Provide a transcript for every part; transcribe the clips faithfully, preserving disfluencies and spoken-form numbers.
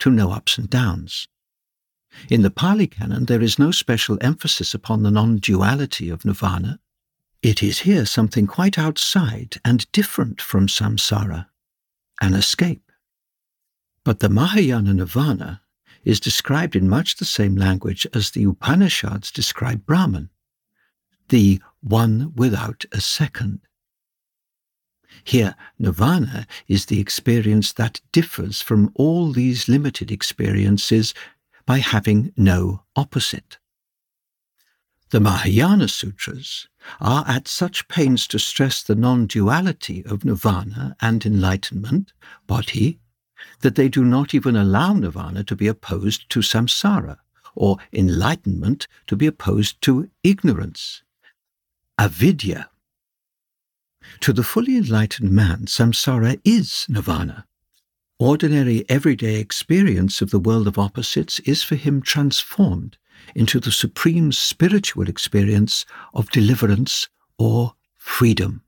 through no ups and downs. In the Pali Canon, there is no special emphasis upon the non-duality of nirvana. It is here something quite outside and different from samsara, an escape. But the Mahayana nirvana is described in much the same language as the Upanishads describe Brahman, the one without a second. Here, nirvana is the experience that differs from all these limited experiences by having no opposite. The Mahayana Sutras are at such pains to stress the non-duality of nirvana and enlightenment, bodhi, that they do not even allow nirvana to be opposed to samsara, or enlightenment to be opposed to ignorance, avidya. To the fully enlightened man, samsara is nirvana. Ordinary everyday experience of the world of opposites is for him transformed into the supreme spiritual experience of deliverance or freedom.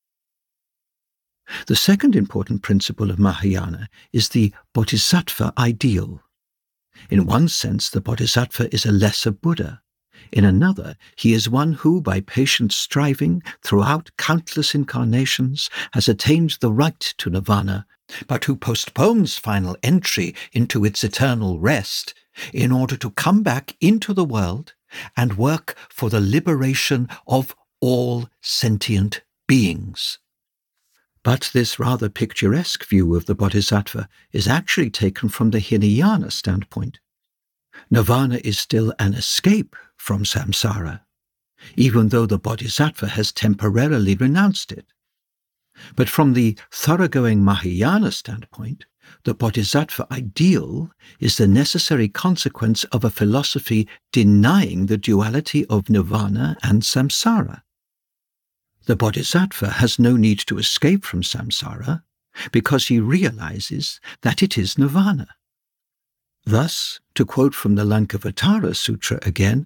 The second important principle of Mahayana is the bodhisattva ideal. In one sense, the bodhisattva is a lesser Buddha. In another, he is one who, by patient striving throughout countless incarnations, has attained the right to nirvana, but who postpones final entry into its eternal rest in order to come back into the world and work for the liberation of all sentient beings. But this rather picturesque view of the bodhisattva is actually taken from the Hinayana standpoint. Nirvana is still an escape from samsara, even though the bodhisattva has temporarily renounced it. But from the thoroughgoing Mahayana standpoint, the bodhisattva ideal is the necessary consequence of a philosophy denying the duality of nirvana and samsara. The bodhisattva has no need to escape from samsara because he realizes that it is nirvana. Thus, to quote from the Lankavatara Sutra again,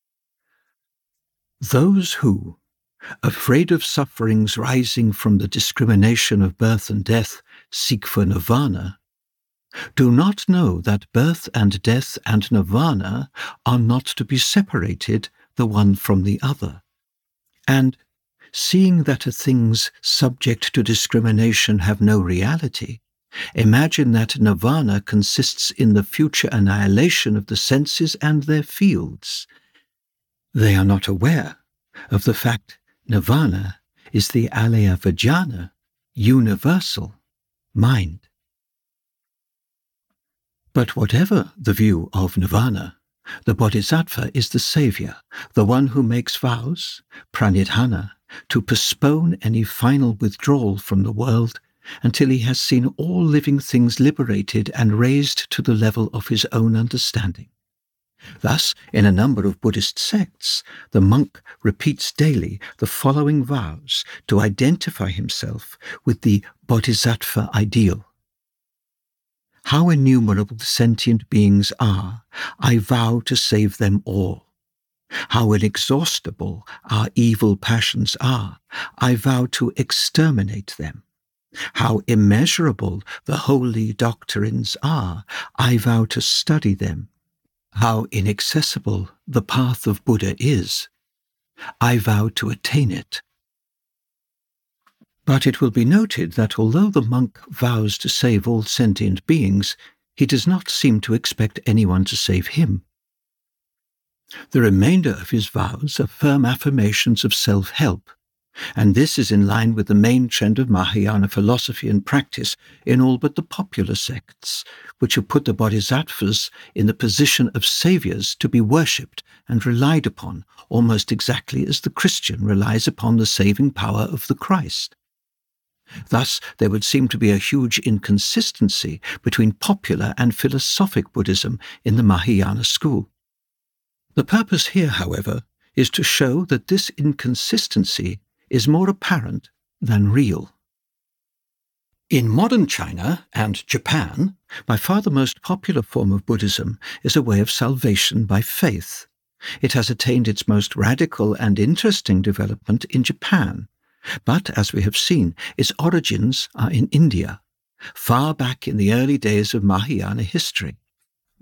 those who, afraid of sufferings rising from the discrimination of birth and death, seek for nirvana, do not know that birth and death and nirvana are not to be separated the one from the other. And, seeing that a things subject to discrimination have no reality, imagine that nirvana consists in the future annihilation of the senses and their fields. They are not aware of the fact nirvana is the alaya vijnana, universal mind. But whatever the view of nirvana, the bodhisattva is the savior, the one who makes vows, pranidhana, to postpone any final withdrawal from the world until he has seen all living things liberated and raised to the level of his own understanding. Thus, in a number of Buddhist sects, the monk repeats daily the following vows to identify himself with the bodhisattva ideal. How innumerable the sentient beings are, I vow to save them all. How inexhaustible our evil passions are, I vow to exterminate them. How immeasurable the holy doctrines are, I vow to study them. How inaccessible the path of Buddha is, I vow to attain it. But it will be noted that although the monk vows to save all sentient beings, he does not seem to expect anyone to save him. The remainder of his vows are firm affirmations of self-help, and this is in line with the main trend of Mahayana philosophy and practice in all but the popular sects, which have put the bodhisattvas in the position of saviors to be worshipped and relied upon, almost exactly as the Christian relies upon the saving power of the Christ. Thus, there would seem to be a huge inconsistency between popular and philosophic Buddhism in the Mahayana school. The purpose here, however, is to show that this inconsistency is more apparent than real. In modern China and Japan, by far the most popular form of Buddhism is a way of salvation by faith. It has attained its most radical and interesting development in Japan, but, as we have seen, its origins are in India, far back in the early days of Mahayana history.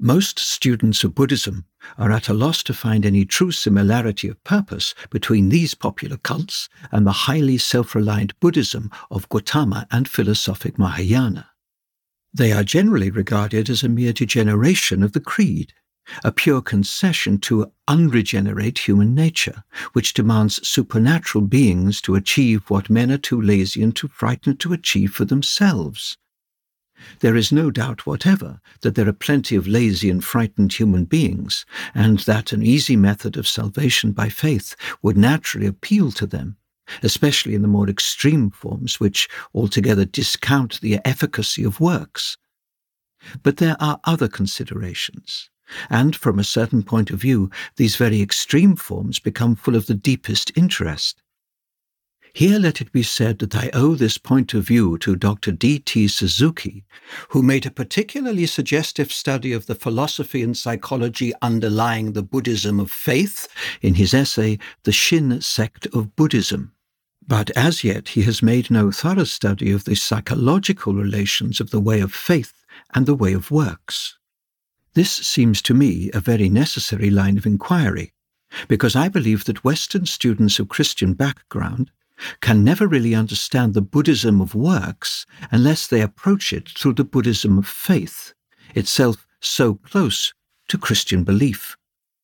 Most students of Buddhism are at a loss to find any true similarity of purpose between these popular cults and the highly self-reliant Buddhism of Gautama and philosophic Mahayana. They are generally regarded as a mere degeneration of the creed, a pure concession to unregenerate human nature, which demands supernatural beings to achieve what men are too lazy and too frightened to achieve for themselves. There is no doubt whatever that there are plenty of lazy and frightened human beings, and that an easy method of salvation by faith would naturally appeal to them, especially in the more extreme forms which altogether discount the efficacy of works. But there are other considerations, and from a certain point of view, these very extreme forms become full of the deepest interest. Here let it be said that I owe this point of view to Doctor D T Suzuki, who made a particularly suggestive study of the philosophy and psychology underlying the Buddhism of faith in his essay, The Shin Sect of Buddhism. But as yet he has made no thorough study of the psychological relations of the way of faith and the way of works. This seems to me a very necessary line of inquiry, because I believe that Western students of Christian background can never really understand the Buddhism of works unless they approach it through the Buddhism of faith, itself so close to Christian belief.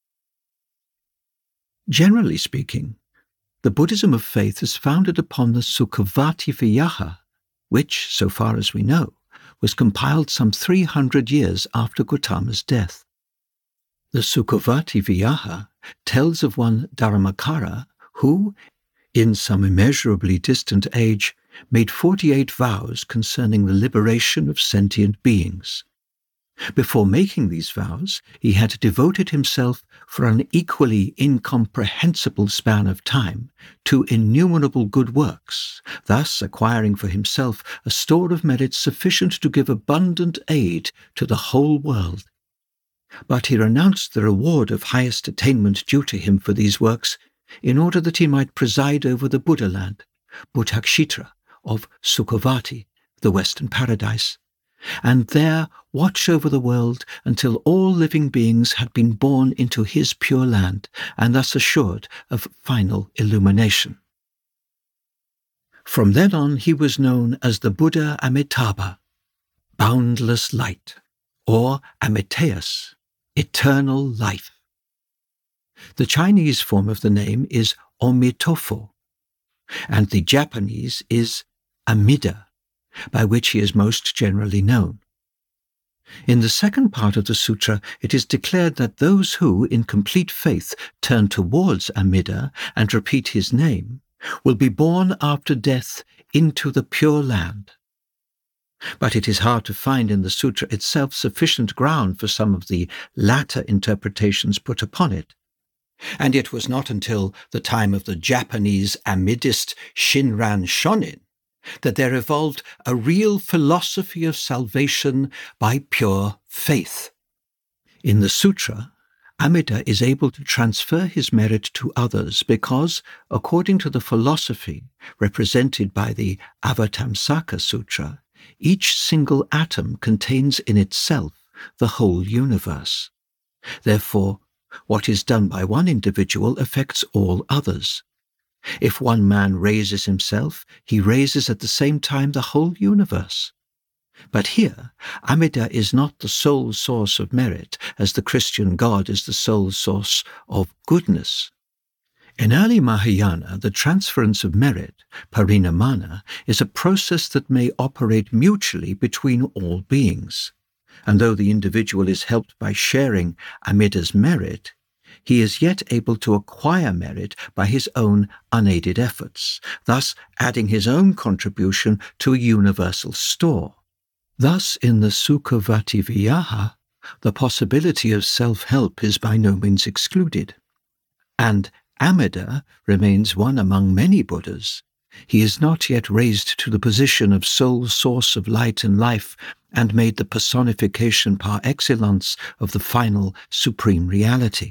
Generally speaking, the Buddhism of faith is founded upon the Sukhavati Vihaha, which, so far as we know, was compiled some three hundred years after Gautama's death. The Sukhavati Vihaha tells of one Dharmakara who, in some immeasurably distant age, made forty-eight vows concerning the liberation of sentient beings. Before making these vows, he had devoted himself for an equally incomprehensible span of time to innumerable good works, thus acquiring for himself a store of merit sufficient to give abundant aid to the whole world. But he renounced the reward of highest attainment due to him for these works, in order that he might preside over the Buddha land, Buddhakshetra of Sukhavati, the Western Paradise, and there watch over the world until all living beings had been born into his pure land, and thus assured of final illumination. From then on he was known as the Buddha Amitabha, boundless light, or Amitayus, eternal life. The Chinese form of the name is Omitofo, and the Japanese is Amida, by which he is most generally known. In the second part of the sutra, it is declared that those who, in complete faith, turn towards Amida and repeat his name, will be born after death into the Pure Land. But it is hard to find in the sutra itself sufficient ground for some of the latter interpretations put upon it. And it was not until the time of the Japanese Amidist Shinran Shonin that there evolved a real philosophy of salvation by pure faith. In the sutra, Amida is able to transfer his merit to others because, according to the philosophy represented by the Avatamsaka Sutra, each single atom contains in itself the whole universe. Therefore, what is done by one individual affects all others. If one man raises himself, he raises at the same time the whole universe. But here, Amida is not the sole source of merit, as the Christian God is the sole source of goodness. In early Mahayana, the transference of merit, parinamana, is a process that may operate mutually between all beings. And though the individual is helped by sharing Amida's merit, he is yet able to acquire merit by his own unaided efforts, thus adding his own contribution to a universal store. Thus, in the Sukhavati Vihaha, the possibility of self-help is by no means excluded. And Amida remains one among many Buddhas. He is not yet raised to the position of sole source of light and life and made the personification par excellence of the final supreme reality.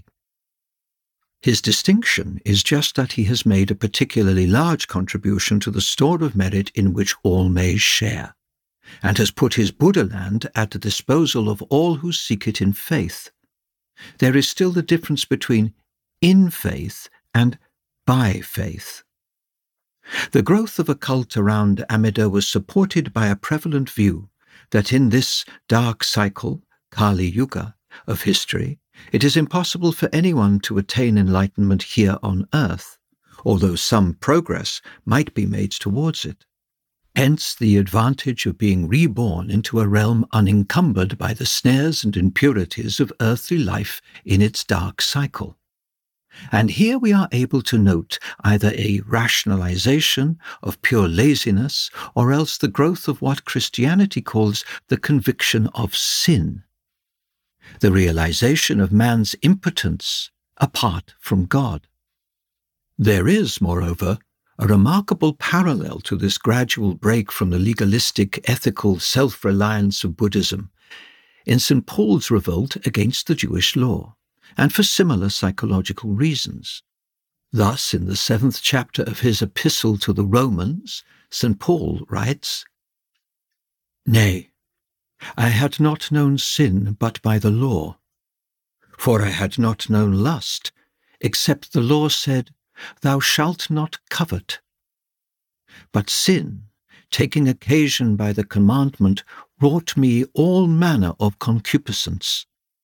His distinction is just that he has made a particularly large contribution to the store of merit in which all may share. and has put his Buddha land at the disposal of all who seek it in faith. There is still the difference between in faith and by faith. The growth of a cult around Amida was supported by a prevalent view that in this dark cycle, Kali Yuga, of history, it is impossible for anyone to attain enlightenment here on earth, although some progress might be made towards it. Hence the advantage of being reborn into a realm unencumbered by the snares and impurities of earthly life in its dark cycle. And here we are able to note either a rationalization of pure laziness or else the growth of what Christianity calls the conviction of sin, the realization of man's impotence apart from God. There is, moreover, a remarkable parallel to this gradual break from the legalistic, ethical self-reliance of Buddhism in Saint Paul's revolt against the Jewish law, and for similar psychological reasons. Thus, in the seventh chapter of his Epistle to the Romans, Saint Paul writes, "Nay, I had not known sin but by the law, for I had not known lust, except the law said, Thou shalt not covet. But sin, taking occasion by the commandment, wrought me all manner of concupiscence."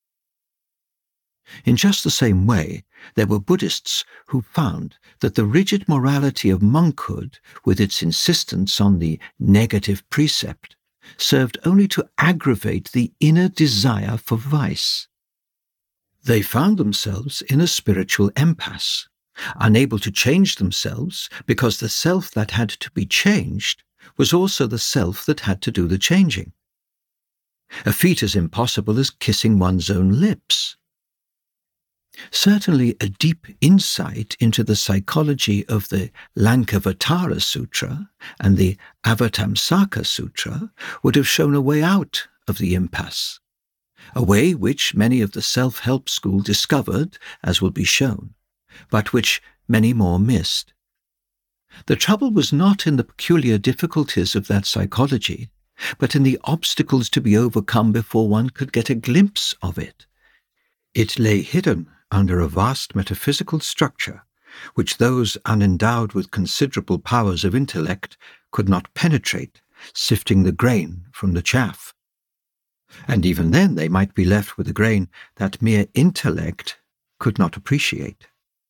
In just the same way, there were Buddhists who found that the rigid morality of monkhood, with its insistence on the negative precept, served only to aggravate the inner desire for vice. They found themselves in a spiritual impasse, unable to change themselves because the self that had to be changed was also the self that had to do the changing. A feat as impossible as kissing one's own lips. Certainly a deep insight into the psychology of the Lankavatara Sutra and the Avatamsaka Sutra would have shown a way out of the impasse, a way which many of the self-help school discovered, as will be shown, but which many more missed. The trouble was not in the peculiar difficulties of that psychology, but in the obstacles to be overcome before one could get a glimpse of it. It lay hidden under a vast metaphysical structure, which those unendowed with considerable powers of intellect could not penetrate, sifting the grain from the chaff. And even then they might be left with a grain that mere intellect could not appreciate.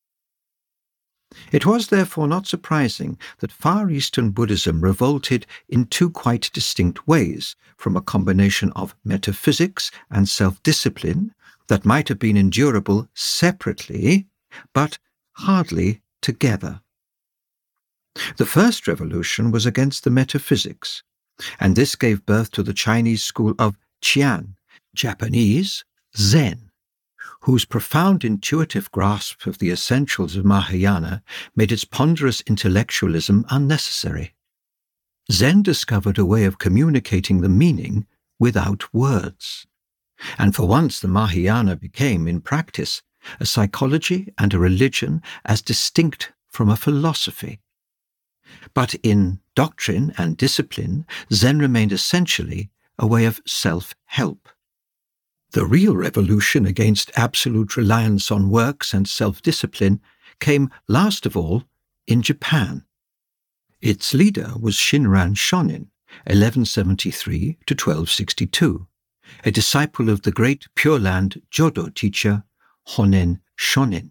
It was therefore not surprising that Far Eastern Buddhism revolted in two quite distinct ways from a combination of metaphysics and self-discipline that might have been endurable separately, but hardly together. The first revolution was against the metaphysics, and this gave birth to the Chinese school of Qian, Japanese Zen, whose profound intuitive grasp of the essentials of Mahayana made its ponderous intellectualism unnecessary. Zen discovered a way of communicating the meaning without words. And for once the Mahayana became, in practice, a psychology and a religion as distinct from a philosophy. But in doctrine and discipline, Zen remained essentially a way of self-help. The real revolution against absolute reliance on works and self-discipline came last of all in Japan. Its leader was Shinran Shonin, eleven seventy-three to twelve sixty-two, a disciple of the great Pure Land Jodo teacher Honen Shonin.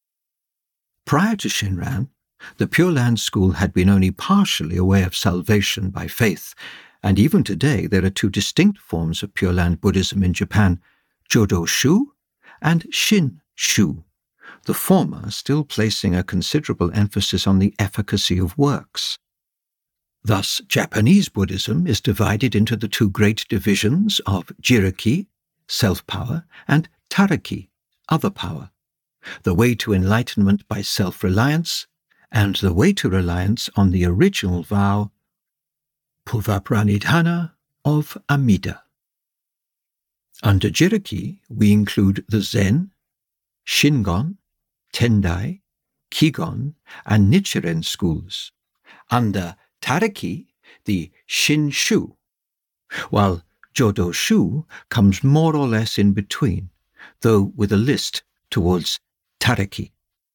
Prior to Shinran, the Pure Land school had been only partially a way of salvation by faith, and even today there are two distinct forms of Pure Land Buddhism in Japan, Jodo Shu and Shin Shu, the former still placing a considerable emphasis on the efficacy of works. Thus, Japanese Buddhism is divided into the two great divisions of Jiraki, self-power, and Taraki, other power, the way to enlightenment by self-reliance, and the way to reliance on the original vow, Puvapranidhana of Amida. Under Jiraki, we include the Zen, Shingon, Tendai, Kigon, and Nichiren schools. Under Taraki, the Shinshu, while Jodo Shu comes more or less in between, though with a list towards Tareki.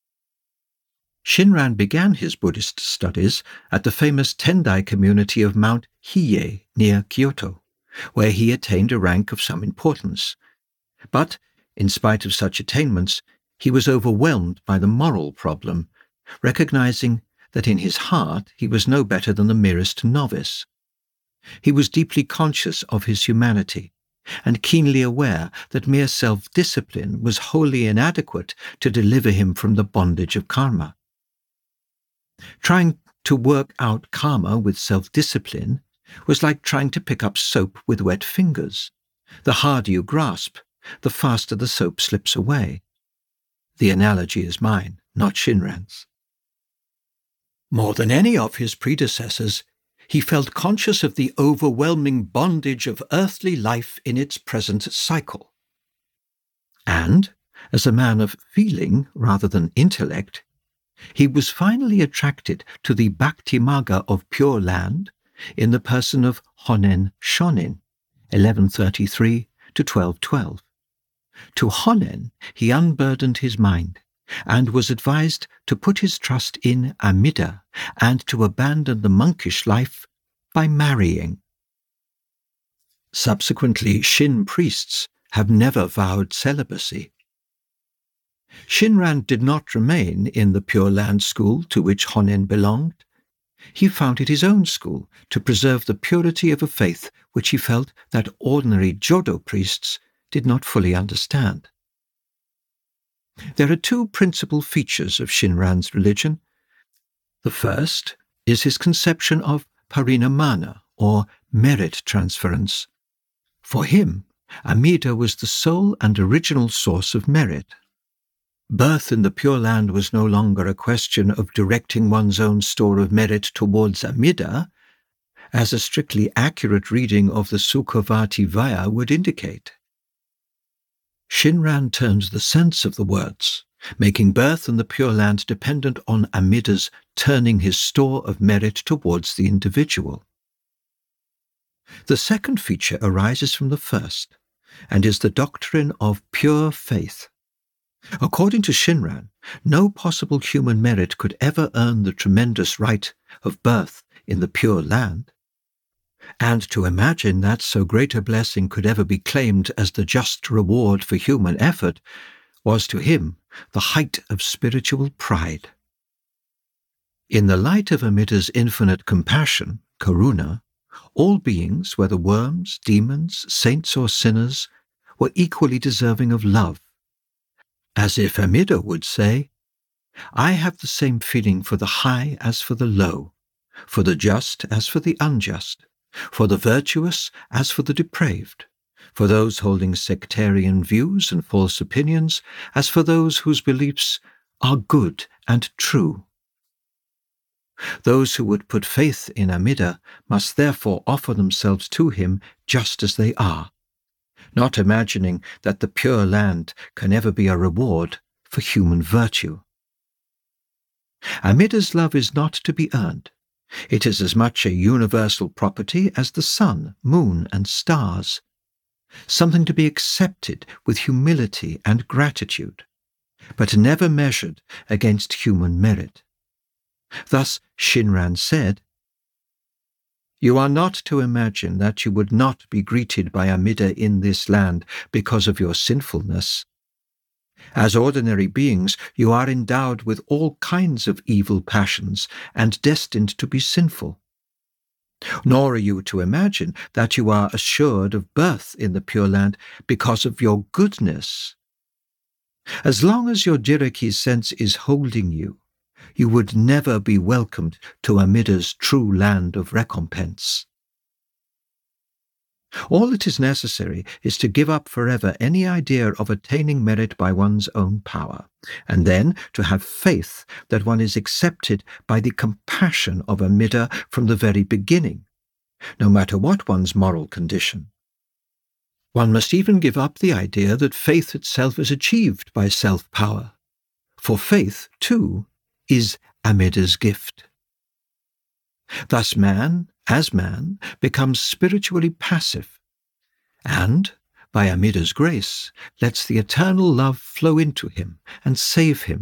Shinran began his Buddhist studies at the famous Tendai community of Mount Hiei near Kyoto, where he attained a rank of some importance. But, in spite of such attainments, he was overwhelmed by the moral problem, recognizing that in his heart he was no better than the merest novice. He was deeply conscious of his humanity, and keenly aware that mere self-discipline was wholly inadequate to deliver him from the bondage of karma. Trying to work out karma with self-discipline was like trying to pick up soap with wet fingers. The harder you grasp, the faster the soap slips away. The analogy is mine, not Shinran's. More than any of his predecessors, he felt conscious of the overwhelming bondage of earthly life in its present cycle. And, as a man of feeling rather than intellect, he was finally attracted to the Bhakti-magga of Pure Land in the person of Honen Shonin, eleven thirty-three to twelve twelve. To Honen he unburdened his mind, and was advised to put his trust in Amida and to abandon the monkish life by marrying. Subsequently, Shin priests have never vowed celibacy. Shinran did not remain in the Pure Land school to which Honen belonged. He founded his own school to preserve the purity of a faith which he felt that ordinary Jodo priests did not fully understand. There are two principal features of Shinran's religion. The first is his conception of parinamana, or merit transference. For him, Amida was the sole and original source of merit. Birth in the Pure Land was no longer a question of directing one's own store of merit towards Amida, as a strictly accurate reading of the Sukhavati Vaya would indicate. Shinran turns the sense of the words, making birth in the Pure Land dependent on Amida's turning his store of merit towards the individual. The second feature arises from the first, and is the doctrine of pure faith. According to Shinran, no possible human merit could ever earn the tremendous right of birth in the Pure Land. And to imagine that so great a blessing could ever be claimed as the just reward for human effort was to him the height of spiritual pride. In the light of Amida's infinite compassion, Karuna, all beings, whether worms, demons, saints or sinners, were equally deserving of love. As if Amida would say, I have the same feeling for the high as for the low, for the just as for the unjust, for the virtuous as for the depraved, for those holding sectarian views and false opinions as for those whose beliefs are good and true. Those who would put faith in Amida must therefore offer themselves to him just as they are, not imagining that the Pure Land can ever be a reward for human virtue. Amida's love is not to be earned. It is as much a universal property as the sun, moon, and stars, something to be accepted with humility and gratitude, but never measured against human merit. Thus Shinran said, You are not to imagine that you would not be greeted by Amida in this land because of your sinfulness. As ordinary beings, you are endowed with all kinds of evil passions and destined to be sinful. Nor are you to imagine that you are assured of birth in the Pure Land because of your goodness. As long as your Jiraki sense is holding you, you would never be welcomed to Amida's true land of recompense. All that is necessary is to give up forever any idea of attaining merit by one's own power, and then to have faith that one is accepted by the compassion of Amida from the very beginning, no matter what one's moral condition. One must even give up the idea that faith itself is achieved by self-power, for faith, too, is Amida's gift. Thus man, as man, becomes spiritually passive, and, by Amida's grace, lets the eternal love flow into him and save him